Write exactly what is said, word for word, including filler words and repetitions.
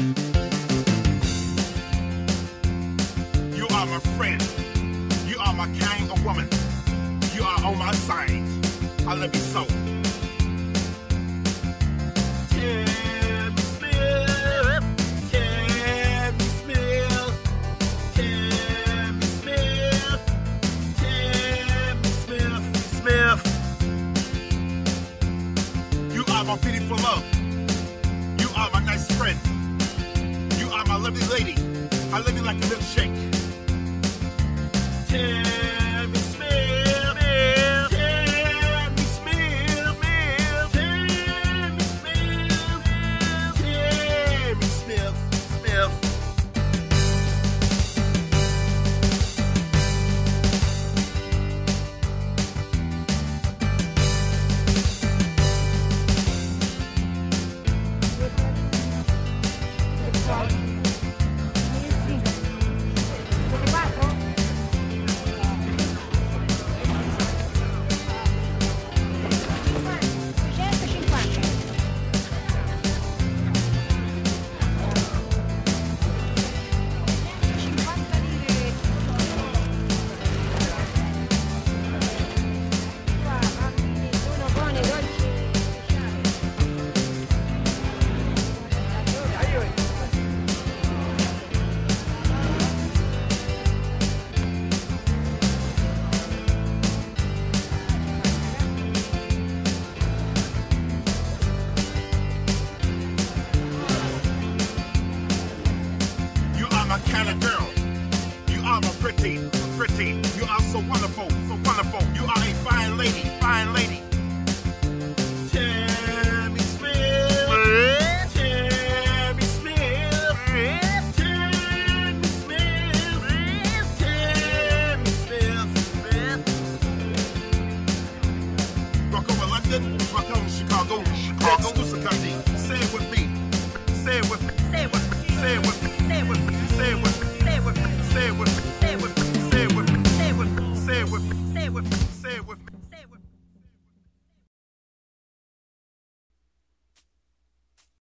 You are my friend. You are my kind of woman. You are on my side. I love you so. Tammy Smith. Tammy Smith. Tammy Smith. Tammy Smith. Smith. You are my beautiful love. You are my nice friend. You are my lovely lady. I love you like a milkshake. Tammy Smith, Tammy Smith, Tammy Smith, Tammy Smith, Smith. Kind of girl. You are my pretty, pretty. You are so wonderful, so wonderful. You are a fine lady, fine lady. Tammy Smith, Tammy Smith, Tammy Smith, Tammy Smith, Smith. Rock over London, rock over Chicago, Chicago, Wisconsin. Say it with me, say it with me, say it with me, say it with me, say it with me. Say it with me, say it with me, say it with me, say it with me, say it with me, say it with me, say it with me, say it with me.